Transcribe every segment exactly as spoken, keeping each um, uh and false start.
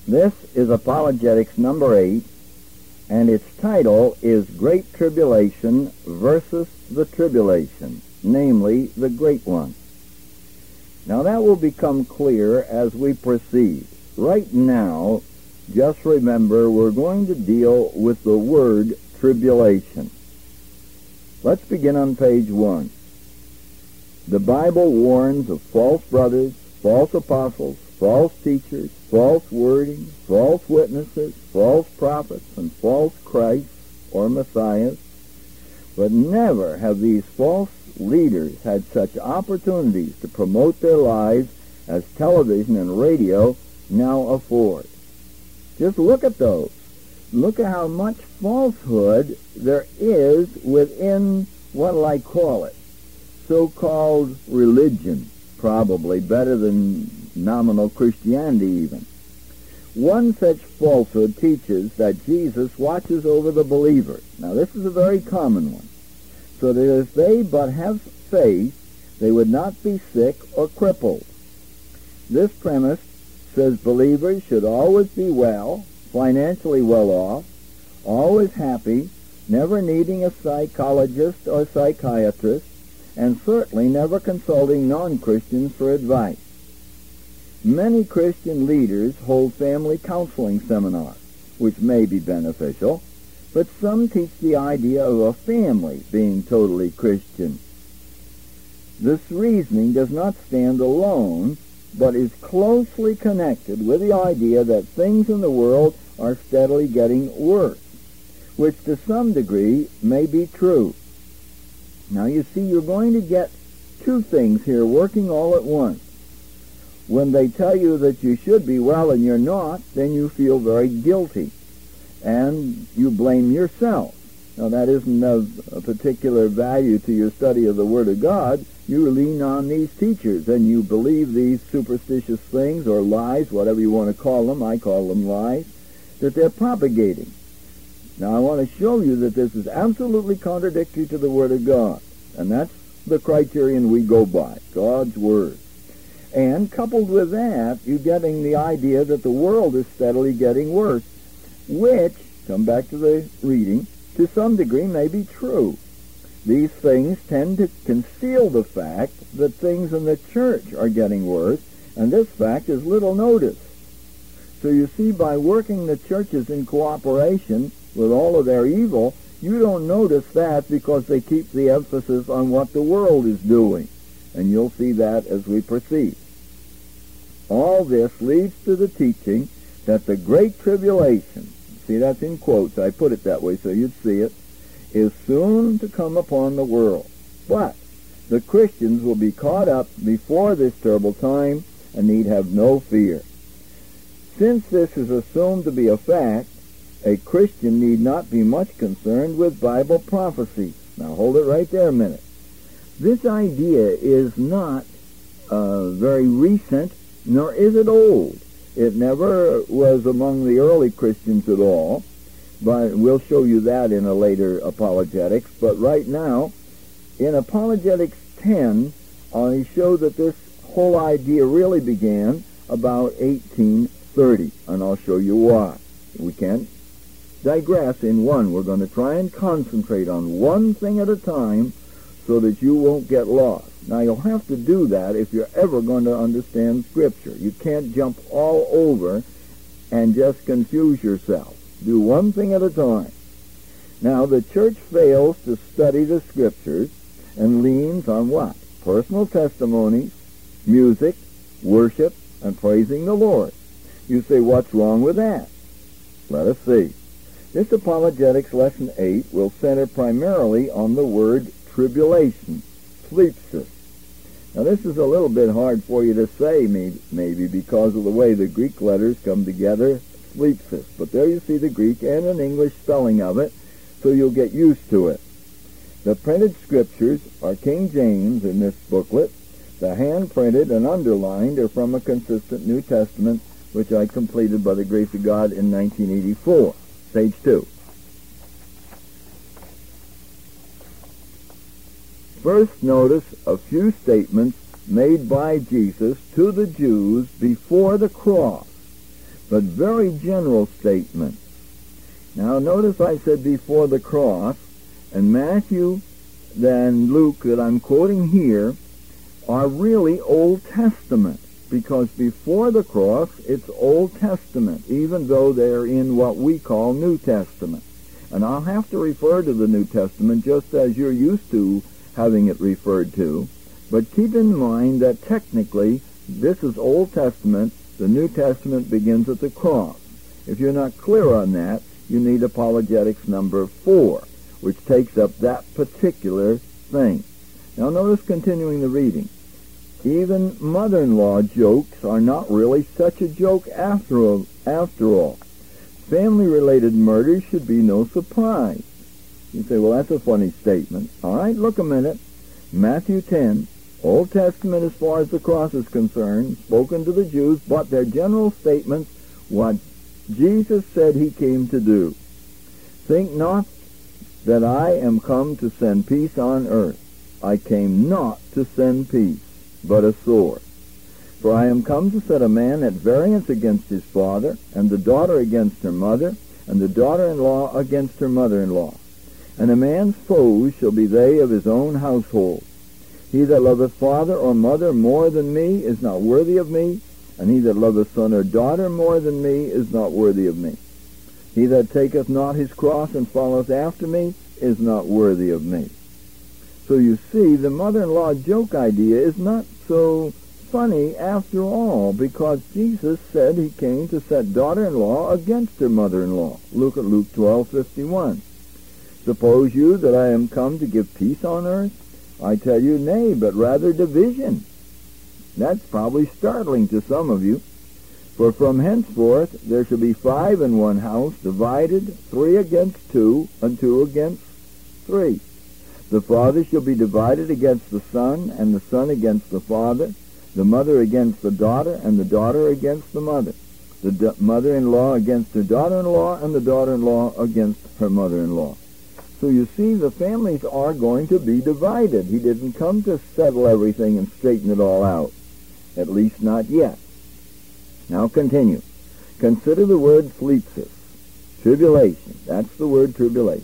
This is Apologetics number eight, and its title is Great Tribulation versus the Tribulation, namely the Great One. Now that will become clear as we proceed. Right now, just remember we're going to deal with the word tribulation. Let's begin on page one. The Bible warns of false brothers, false apostles, false teachers, false wording, false witnesses, false prophets, and false Christs or Messiahs. But never have these false leaders had such opportunities to promote their lives as television and radio now afford. Just look at those. Look at how much falsehood there is within, what'll I call it, so-called religion, probably better than nominal Christianity even. One such falsehood teaches that Jesus watches over the believer. Now this is a very common one. So that if they but have faith, they would not be sick or crippled. This premise says believers should always be well, financially well off, always happy, never needing a psychologist or psychiatrist, and certainly never consulting non-Christians for advice. Many Christian leaders hold family counseling seminars, which may be beneficial, but some teach the idea of a family being totally Christian. This reasoning does not stand alone, but is closely connected with the idea that things in the world are steadily getting worse, which to some degree may be true. Now you see, you're going to get two things here working all at once. When they tell you that you should be well and you're not, then you feel very guilty, and you blame yourself. Now that isn't of a particular value to your study of the Word of God. You lean on these teachers, and you believe these superstitious things, or lies, whatever you want to call them, I call them lies, that they're propagating. Now I want to show you that this is absolutely contradictory to the Word of God, and that's the criterion we go by, God's Word. And coupled with that, you're getting the idea that the world is steadily getting worse, which, come back to the reading, to some degree may be true. These things tend to conceal the fact that things in the church are getting worse, and this fact is little noticed. So you see, by working the churches in cooperation with all of their evil, you don't notice that because they keep the emphasis on what the world is doing. And you'll see that as we proceed. All this leads to the teaching that the Great Tribulation, see that's in quotes, I put it that way so you'd see it, is soon to come upon the world. But the Christians will be caught up before this terrible time and need have no fear. Since this is assumed to be a fact, a Christian need not be much concerned with Bible prophecy. Now hold it right there a minute. This idea is not uh, very recent, nor is it old. It never was among the early Christians at all, but we'll show you that in a later apologetics. But right now, in Apologetics ten, I show that this whole idea really began about eighteen thirty, and I'll show you why. We can't digress in one. We're going to try and concentrate on one thing at a time so that you won't get lost. Now, you'll have to do that if you're ever going to understand Scripture. You can't jump all over and just confuse yourself. Do one thing at a time. Now, the church fails to study the Scriptures and leans on what? Personal testimonies, music, worship, and praising the Lord. You say, what's wrong with that? Let us see. This Apologetics Lesson eight will center primarily on the word tribulation, thlipsis. Now this is a little bit hard for you to say, maybe, because of the way the Greek letters come together, thlipsis. But there you see the Greek and an English spelling of it, so you'll get used to it. The printed scriptures are King James in this booklet. The hand-printed and underlined are from a consistent New Testament, which I completed by the grace of God in nineteen eighty-four. Page two. First, notice a few statements made by Jesus to the Jews before the cross. but very general statements. Now notice I said before the cross, and Matthew and Luke that I'm quoting here are really Old Testament, because before the cross it's Old Testament, even though they're in what we call New Testament. And I'll have to refer to the New Testament just as you're used to having it referred to. But keep in mind that technically this is Old Testament. The New Testament begins at the cross. If you're not clear on that, you need apologetics number four, which takes up that particular thing. Now notice continuing the reading. Even mother-in-law jokes are not really such a joke after all. After all. Family-related murders should be no surprise. You say, well, that's a funny statement. All right, look a minute. Matthew ten, Old Testament as far as the cross is concerned, spoken to the Jews, but their general statements, what Jesus said he came to do. Think not that I am come to send peace on earth. I came not to send peace, but a sword. For I am come to set a man at variance against his father, and the daughter against her mother, and the daughter-in-law against her mother-in-law. And a man's foes shall be they of his own household. He that loveth father or mother more than me is not worthy of me, and he that loveth son or daughter more than me is not worthy of me. He that taketh not his cross and followeth after me is not worthy of me. So you see, the mother-in-law joke idea is not so funny after all, because Jesus said he came to set daughter-in-law against her mother-in-law. Look at Luke twelve fifty-one. Suppose you that I am come to give peace on earth? I tell you, nay, but rather division. That's probably startling to some of you. For from henceforth there shall be five in one house, divided, three against two, and two against three. The father shall be divided against the son, and the son against the father, the mother against the daughter, and the daughter against the mother, the da- mother-in-law against her daughter-in-law, and the daughter-in-law against her mother-in-law. So you see, the families are going to be divided. He didn't come to settle everything and straighten it all out, at least not yet. Now continue. Consider the word phlipsis, tribulation. That's the word tribulation.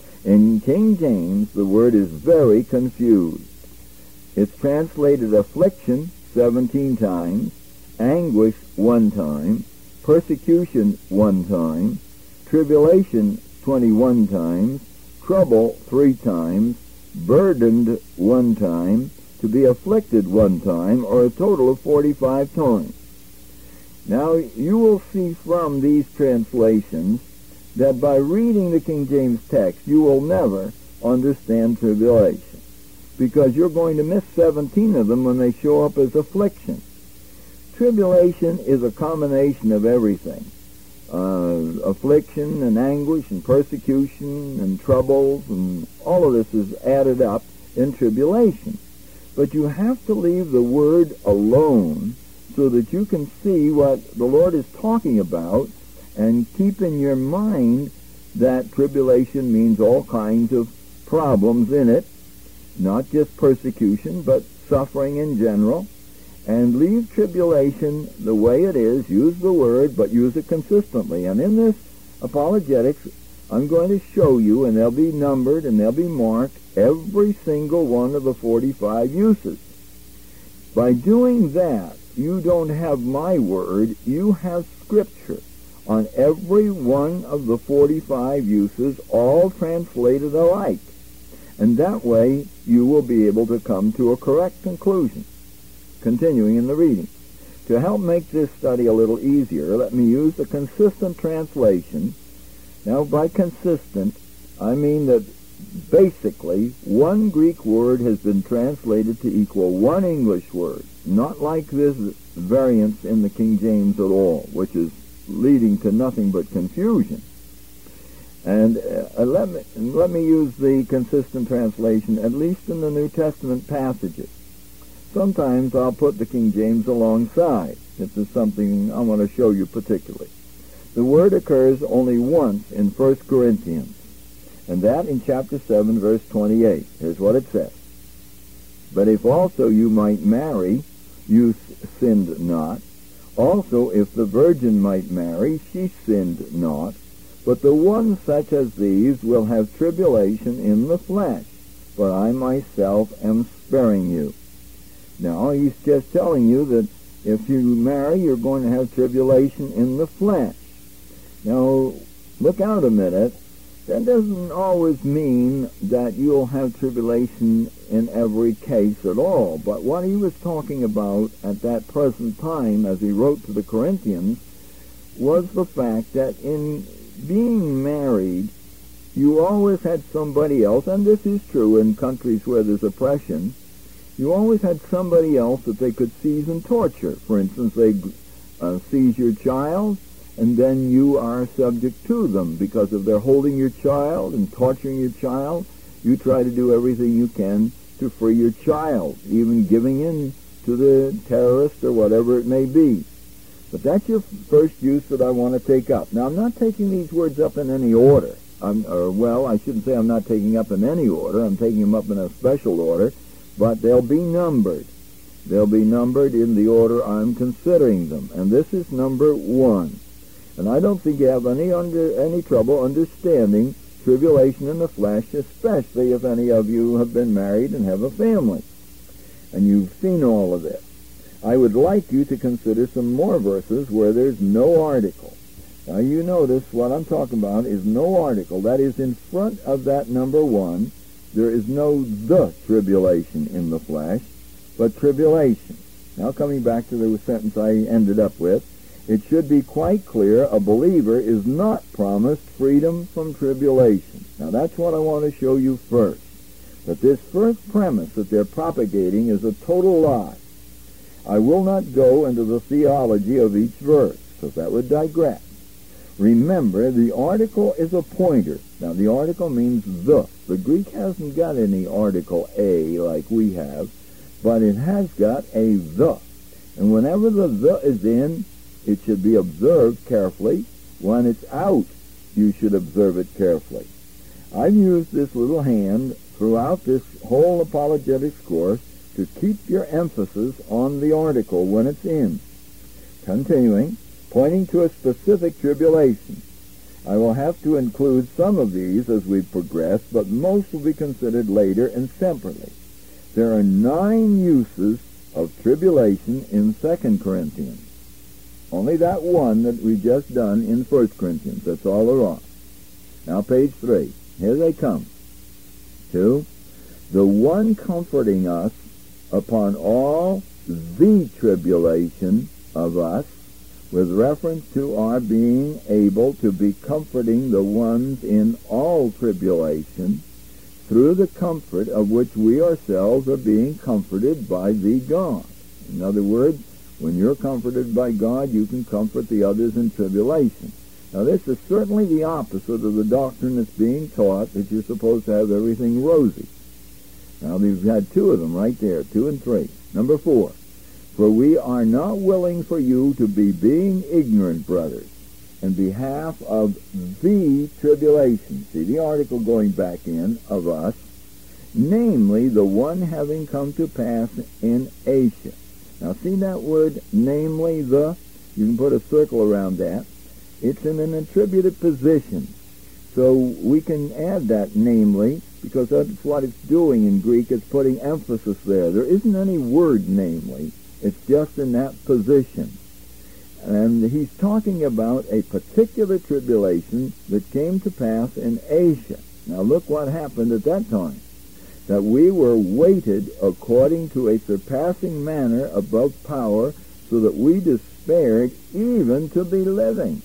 In King James, the word is very confused. It's translated affliction seventeen times, anguish one time, persecution one time, tribulation twenty-one times, trouble three times, burdened one time, to be afflicted one time, or a total of forty-five times. Now, you will see from these translations that by reading the King James text, you will never understand tribulation, because you're going to miss seventeen of them when they show up as affliction. Tribulation is a combination of everything. Uh, affliction and anguish and persecution and troubles, and all of this is added up in tribulation. But you have to leave the word alone so that you can see what the Lord is talking about, and keep in your mind that tribulation means all kinds of problems in it, not just persecution, but suffering in general. And leave tribulation the way it is. Use the word, but use it consistently. And in this apologetics, I'm going to show you, and they'll be numbered and they'll be marked, every single one of the forty-five uses. By doing that, you don't have my word, you have Scripture on every one of the forty-five uses, all translated alike. And that way, you will be able to come to a correct conclusion. Continuing in the reading. To help make this study a little easier, let me use the consistent translation. Now, by consistent, I mean that basically one Greek word has been translated to equal one English word, not like this variance in the King James at all, which is leading to nothing but confusion. And uh, let me, let me use the consistent translation, at least in the New Testament passages. Sometimes I'll put the King James alongside if there's something I want to show you particularly. The word occurs only once in First Corinthians, and that in chapter seven, verse twenty-eight. Here's what it says. But if also you might marry, you sinned not. Also, if the virgin might marry, she sinned not. But the one such as these will have tribulation in the flesh, for I myself am sparing you. Now, he's just telling you that if you marry, you're going to have tribulation in the flesh. Now, look out a minute. That doesn't always mean that you'll have tribulation in every case at all. But what he was talking about at that present time, as he wrote to the Corinthians, was the fact that in being married, you always had somebody else, and this is true in countries where there's oppression, you always had somebody else that they could seize and torture. For instance, they uh, seize your child, and then you are subject to them because of their holding your child and torturing your child. You try to do everything you can to free your child, even giving in to the terrorist or whatever it may be. But that's your first use that I want to take up. Now, I'm not taking these words up in any order. I'm, or, well, I shouldn't say I'm not taking up in any order. I'm taking them up in a special order, but they'll be numbered. They'll be numbered in the order I'm considering them. And this is number one. And I don't think you have any under any trouble understanding tribulation in the flesh, especially if any of you have been married and have a family. And you've seen all of this. I would like you to consider some more verses where there's no article. Now, you notice what I'm talking about is no article. That is, in front of that number one, there is no the tribulation in the flesh, but tribulation. Now, coming back to the sentence I ended up with, it should be quite clear a believer is not promised freedom from tribulation. Now, that's what I want to show you first. That this first premise that they're propagating is a total lie. I will not go into the theology of each verse, because that would digress. Remember, the article is a pointer. Now, the article means the. The Greek hasn't got any article a like we have, but it has got a the. And whenever the the is in, it should be observed carefully. When it's out, you should observe it carefully. I've used this little hand throughout this whole apologetics course to keep your emphasis on the article when it's in. Continuing, pointing to a specific tribulation. I will have to include some of these as we progress, but most will be considered later and separately. There are nine uses of tribulation in Second Corinthians. Only that one that we just done in First Corinthians. That's all there are. Now, page three. Here they come. Two, the one comforting us upon all the tribulation of us, with reference to our being able to be comforting the ones in all tribulation, through the comfort of which we ourselves are being comforted by thee God. In other words, when you're comforted by God, you can comfort the others in tribulation. Now, this is certainly the opposite of the doctrine that's being taught, that you're supposed to have everything rosy. Now, we've had two of them right there, two and three. Number four, for we are not willing for you to be being ignorant, brothers, in behalf of the tribulation. See the article going back in, of us, namely the one having come to pass in Asia. Now, see that word, namely the? You can put a circle around that. It's in an attributed position. So we can add that namely, because that's what it's doing in Greek. It's putting emphasis there. There isn't any word namely. It's just in that position. And he's talking about a particular tribulation that came to pass in Asia. Now, look what happened at that time. That we were weighted according to a surpassing manner above power, so that we despaired even to be living.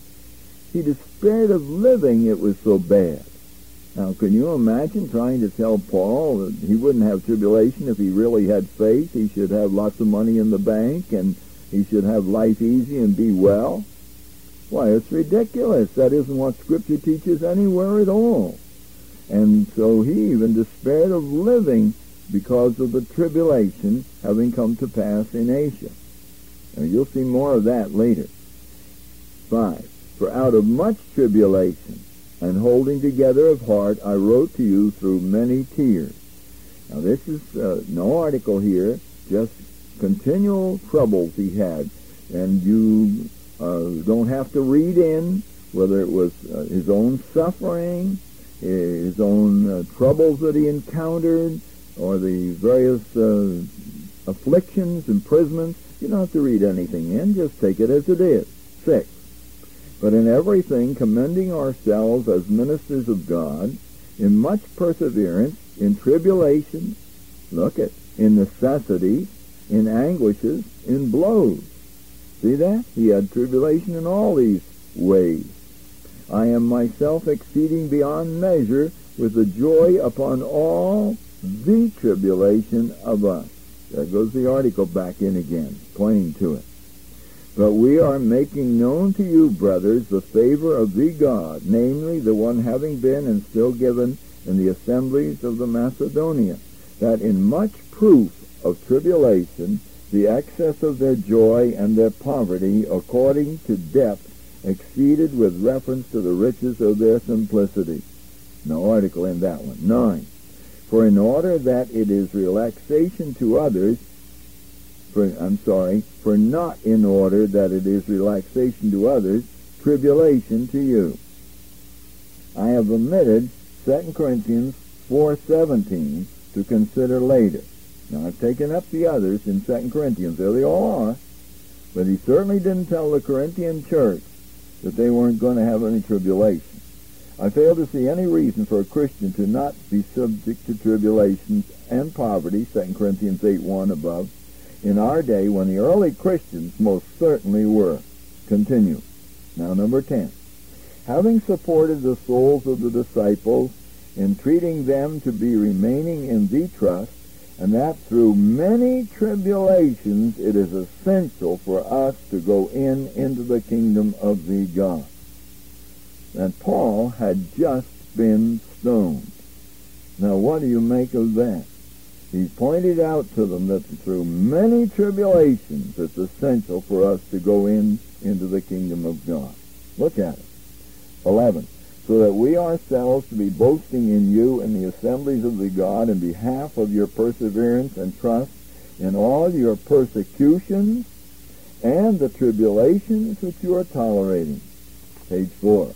He despaired of living, it was so bad. Now, can you imagine trying to tell Paul that he wouldn't have tribulation if he really had faith? He should have lots of money in the bank, and he should have life easy and be well? Why, it's ridiculous. That isn't what Scripture teaches anywhere at all. And so he even despaired of living because of the tribulation having come to pass in Asia. And you'll see more of that later. Five, for out of much tribulation and holding together of heart, I wrote to you through many tears. Now, this is uh, no article here, just continual troubles he had. and you uh, don't have to read in whether it was uh, his own suffering, his own uh, troubles that he encountered, or the various uh, afflictions, imprisonments. You don't have to read anything in. Just take it as it is. Six. But in everything, commending ourselves as ministers of God, in much perseverance, in tribulation, look at, in necessity, in anguishes, in blows. See that? He had tribulation in all these ways. I am myself exceeding beyond measure with the joy upon all the tribulation of us. There goes the article back in again, pointing to it. But we are making known to you, brothers, the favor of the God, namely the one having been and still given in the assemblies of the Macedonia, that in much proof of tribulation, the excess of their joy and their poverty, according to depth, exceeded with reference to the riches of their simplicity. No article in that one. Nine. For in order that it is relaxation to others, for, I'm sorry, for not in order that it is relaxation to others, tribulation to you. I have omitted Second Corinthians four seventeen to consider later. Now, I've taken up the others in Second Corinthians. There they all are. But he certainly didn't tell the Corinthian church that they weren't going to have any tribulation. I fail to see any reason for a Christian to not be subject to tribulations and poverty, Second Corinthians eight one above, in our day when the early Christians most certainly were. Continue. Now, number ten. Having supported the souls of the disciples, entreating them to be remaining in the trust, and that through many tribulations it is essential for us to go in into the kingdom of the God. And Paul had just been stoned. Now, what do you make of that? He pointed out to them that through many tribulations it's essential for us to go in into the kingdom of God. Look at it. eleven. So that we ourselves to be boasting in you in the assemblies of the God in behalf of your perseverance and trust in all your persecutions and the tribulations which you are tolerating. Page four.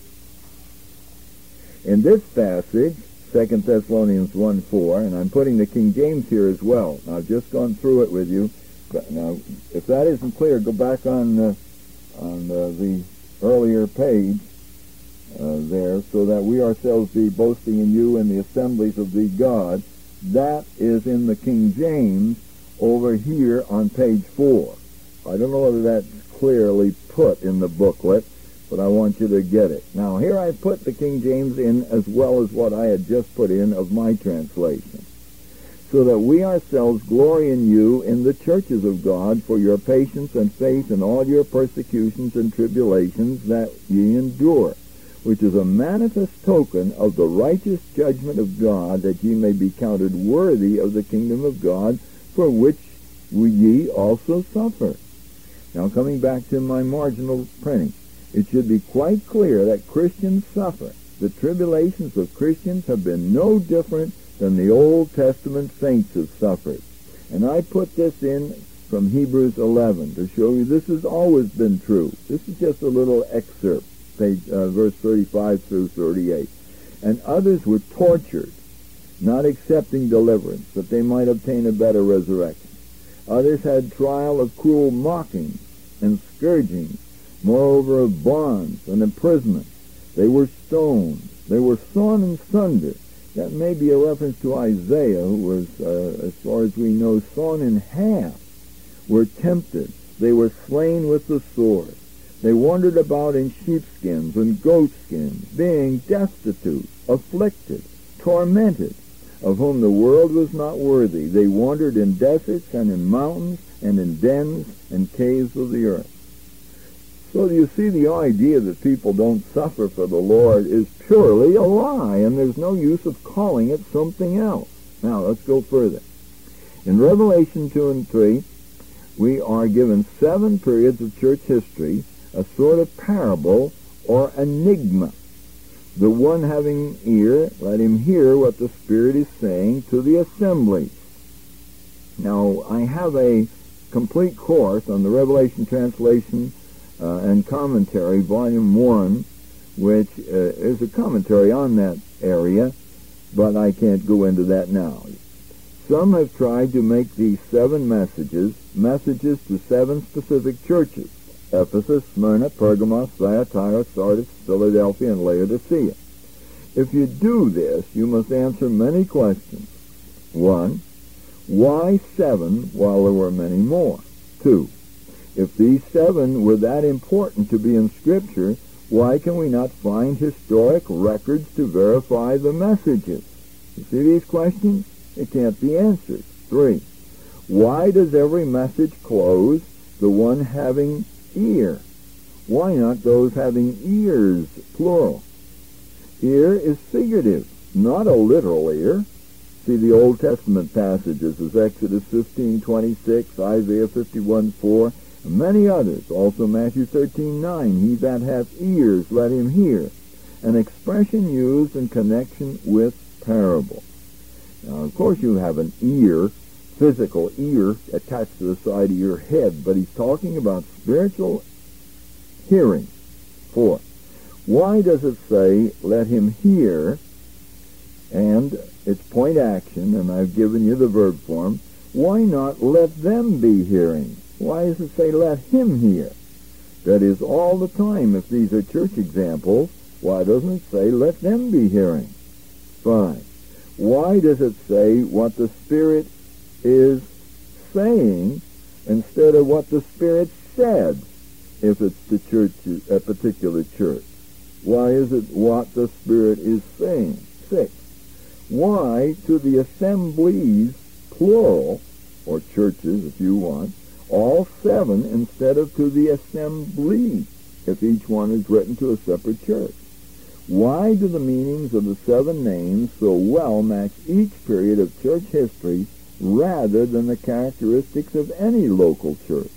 In this passage, Second Thessalonians one four, and I'm putting the King James here as well. Now, I've just gone through it with you. But now, if that isn't clear, go back on, uh, on uh, the earlier page. Uh, there, so that we ourselves be boasting in you in the assemblies of the God. That is in the King James over here on page four. I don't know whether that's clearly put in the booklet, but I want you to get it. Now, here I put the King James in as well as what I had just put in of my translation. So that we ourselves glory in you in the churches of God for your patience and faith in all your persecutions and tribulations that ye endure, which is a manifest token of the righteous judgment of God, that ye may be counted worthy of the kingdom of God, for which ye also suffer. Now, coming back to my marginal printing, it should be quite clear that Christians suffer. The tribulations of Christians have been no different than the Old Testament saints have suffered. And I put this in from Hebrews eleven to show you this has always been true. This is just a little excerpt. Page, uh, verse thirty-five through thirty-eight. And others were tortured, not accepting deliverance, that they might obtain a better resurrection. Others had trial of cruel mockings and scourgings, moreover of bonds and imprisonment. They were stoned. They were sawn in sunder. That may be a reference to Isaiah, who was, uh, as far as we know, sawn in half. Were tempted. They were slain with the sword. They wandered about in sheepskins and goatskins, being destitute, afflicted, tormented, of whom the world was not worthy. They wandered in deserts and in mountains and in dens and caves of the earth. So you see, the idea that people don't suffer for the Lord is purely a lie, and there's no use of calling it something else. Now, let's go further. In Revelation two and three, we are given seven periods of church history, a sort of parable or enigma. The one having ear, let him hear what the Spirit is saying to the assemblies. Now, I have a complete course on the Revelation Translation uh, and Commentary, Volume one, which uh, is a commentary on that area, but I can't go into that now. Some have tried to make these seven messages messages to seven specific churches: Ephesus, Smyrna, Pergamos, Thyatira, Sardis, Philadelphia, and Laodicea. If you do this, you must answer many questions. One, why seven while there were many more? Two, if these seven were that important to be in Scripture, why can we not find historic records to verify the messages? You see these questions? It can't be answered. Three, why does every message close the one having ear? Why not those having ears, plural? Ear is figurative, not a literal ear. See the Old Testament passages as Exodus fifteen twenty-six, Isaiah fifty-one four, and many others. Also Matthew thirteen nine, he that hath ears, let him hear. An expression used in connection with parable. Now, of course, you have an ear, physical ear, attached to the side of your head, but he's talking about spiritual hearing. Four, why does it say, let him hear, and it's point action, and I've given you the verb form. Why not let them be hearing? Why does it say, let him hear? That is, all the time. If these are church examples, why doesn't it say, let them be hearing? Five, why does it say what the Spirit is saying instead of what the Spirit said if it's the church, a particular church? Why is it what the Spirit is saying? Six, why to the assemblies, plural, or churches if you want, all seven instead of to the assembly if each one is written to a separate church? Why do the meanings of the seven names so well match each period of church history rather than the characteristics of any local church?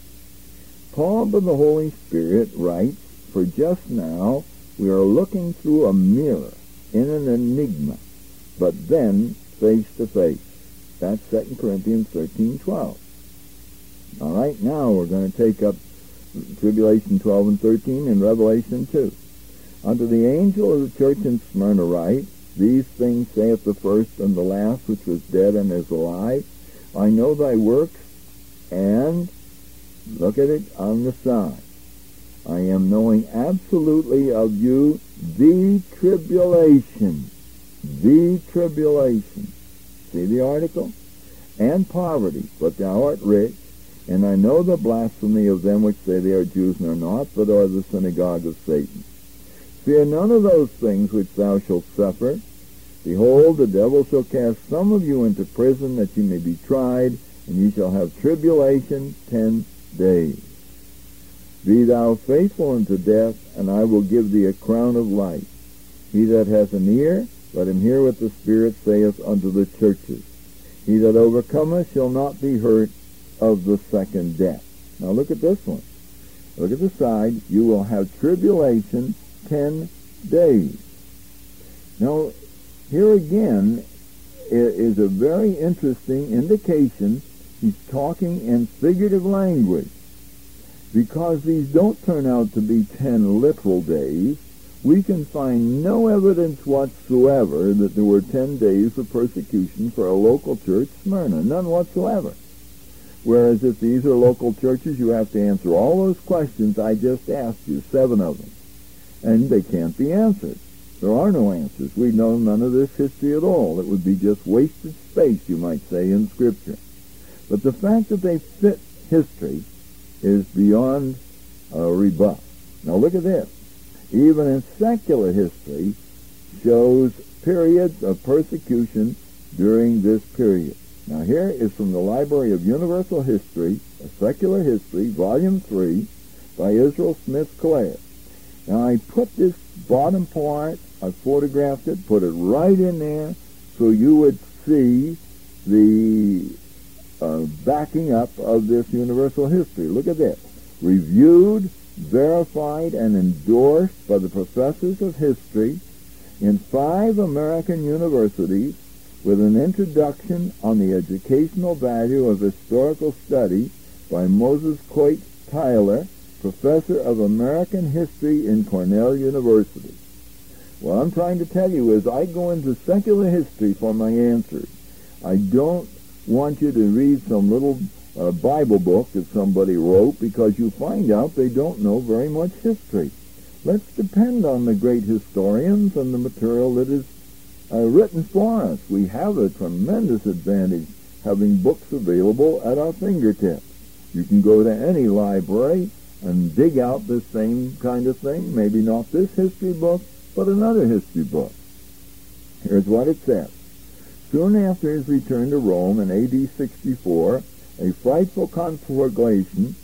Paul by the Holy Spirit writes, for just now we are looking through a mirror in an enigma, but then face to face. That's Second Corinthians thirteen twelve. All right, now we're going to take up Tribulation twelve and thirteen and Revelation two. Unto the angel of the church in Smyrna write, these things saith the first and the last, which was dead and is alive. I know thy works, and, look at it on the side, I am knowing absolutely of you the tribulation, the tribulation. See the article? And poverty, but thou art rich, and I know the blasphemy of them which say they are Jews and are not, but are the synagogue of Satan. Fear none of those things which thou shalt suffer. Behold, the devil shall cast some of you into prison, that ye may be tried, and ye shall have tribulation ten days. Be thou faithful unto death, and I will give thee a crown of life. He that hath an ear, let him hear what the Spirit saith unto the churches. He that overcometh shall not be hurt of the second death. Now look at this one. Look at the side. You will have tribulation ten days. Now, here again is a very interesting indication. He's talking in figurative language. Because these don't turn out to be ten literal days, we can find no evidence whatsoever that there were ten days of persecution for a local church, Smyrna. None whatsoever. Whereas if these are local churches, you have to answer all those questions I just asked you, seven of them. And they can't be answered. There are no answers. We know none of this history at all. It would be just wasted space, you might say, in Scripture. But the fact that they fit history is beyond uh, rebuff. Now look at this. Even in secular history shows periods of persecution during this period. Now here is from the Library of Universal History, a Secular History, Volume three, by Israel Smith Clare. Now I put this bottom part, I photographed it, put it right in there, so you would see the uh, backing up of this universal history. Look at this. Reviewed, verified, and endorsed by the professors of history in five American universities, with an introduction on the educational value of historical study by Moses Coit Tyler, professor of American history in Cornell University. What I'm trying to tell you is I go into secular history for my answers. I don't want you to read some little uh, Bible book that somebody wrote, because you find out they don't know very much history. Let's depend on the great historians and the material that is uh, written for us. We have a tremendous advantage having books available at our fingertips. You can go to any library and dig out the same kind of thing, maybe not this history book, but another history book. Here's what it says. Soon after his return to Rome in A D sixty-four, a frightful conflagration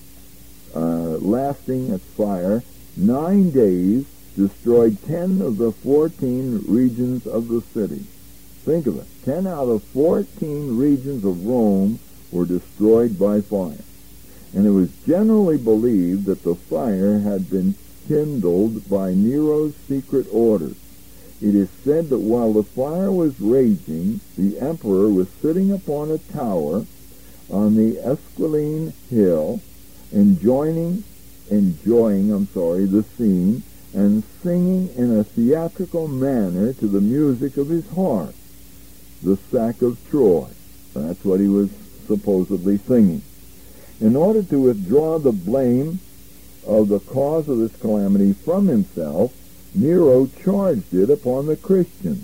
uh, lasting its fire nine days destroyed ten of the fourteen regions of the city. Think of it. Ten out of fourteen regions of Rome were destroyed by fire. And it was generally believed that the fire had been kindled by Nero's secret orders. It is said that while the fire was raging, the emperor was sitting upon a tower on the Esquiline Hill, enjoying, enjoying, I'm sorry, the scene, and singing in a theatrical manner to the music of his harp, the Sack of Troy. That's what he was supposedly singing. In order to withdraw the blame of the cause of this calamity from himself, Nero charged it upon the Christians,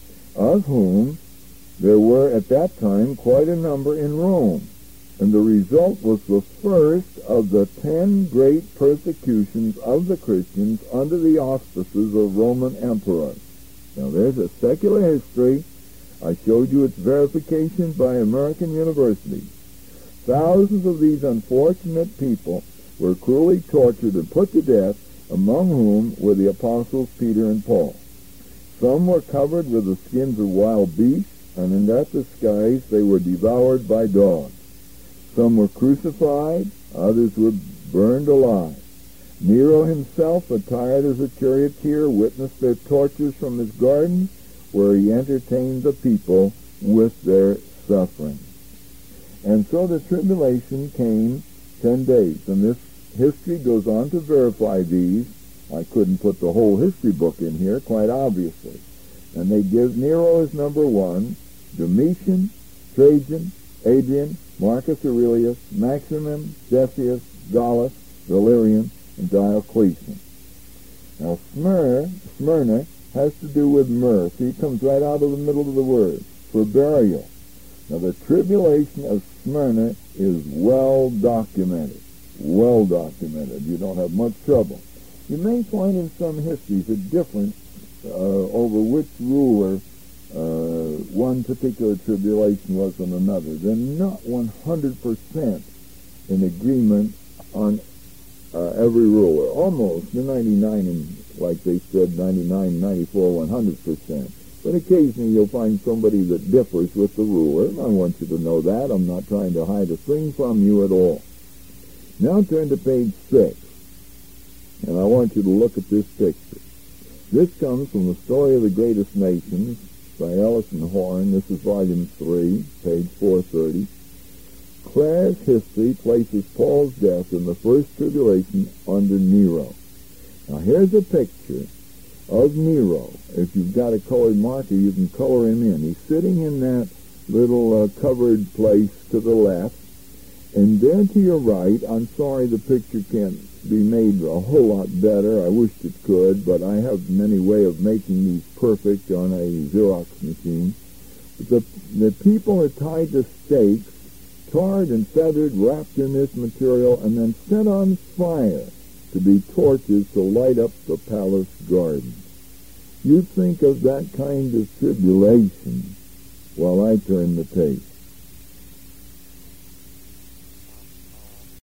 of whom there were at that time quite a number in Rome, and the result was the first of the ten great persecutions of the Christians under the auspices of Roman emperors. Now there's a secular history. I showed you its verification by American University. Thousands of these unfortunate people were cruelly tortured and put to death, among whom were the apostles Peter and Paul. Some were covered with the skins of wild beasts, and in that disguise they were devoured by dogs. Some were crucified, others were burned alive. Nero himself, attired as a charioteer, witnessed their tortures from his gardens, where he entertained the people with their suffering. And so the tribulation came ten days, and this history goes on to verify these. I couldn't put the whole history book in here, quite obviously. And they give Nero as number one, Domitian, Trajan, Adrian, Marcus Aurelius, Maximus, Decius, Gallus, Valerian, and Diocletian. Now Smyrna, Smyrna has to do with myrrh. See, it comes right out of the middle of the word, for burial. Now the tribulation of Smyrna is well documented. Well documented. You don't have much trouble. You may find in some histories a difference uh, over which ruler uh, one particular tribulation was than another. They're not one hundred percent in agreement on uh, every ruler. Almost, they're ninety-nine and, like they said, ninety-nine, ninety-four, one hundred percent. But occasionally you'll find somebody that differs with the ruler. I want you to know that. I'm not trying to hide a thing from you at all. Now turn to page six, and I want you to look at this picture. This comes from The Story of the Greatest Nations by Ellis and Horn. This is volume three, page four thirty. Clare's history places Paul's death in the first tribulation under Nero. Now here's a picture of Nero. If you've got a colored marker, you can color him in. He's sitting in that little uh, covered place to the left. And then to your right, I'm sorry the picture can't be made a whole lot better. I wished it could, but I have many way of making these perfect on a Xerox machine. But the, the people are tied to stakes, tarred and feathered, wrapped in this material, and then set on fire to be torches to light up the palace garden. You think of that kind of tribulation while I turn the page.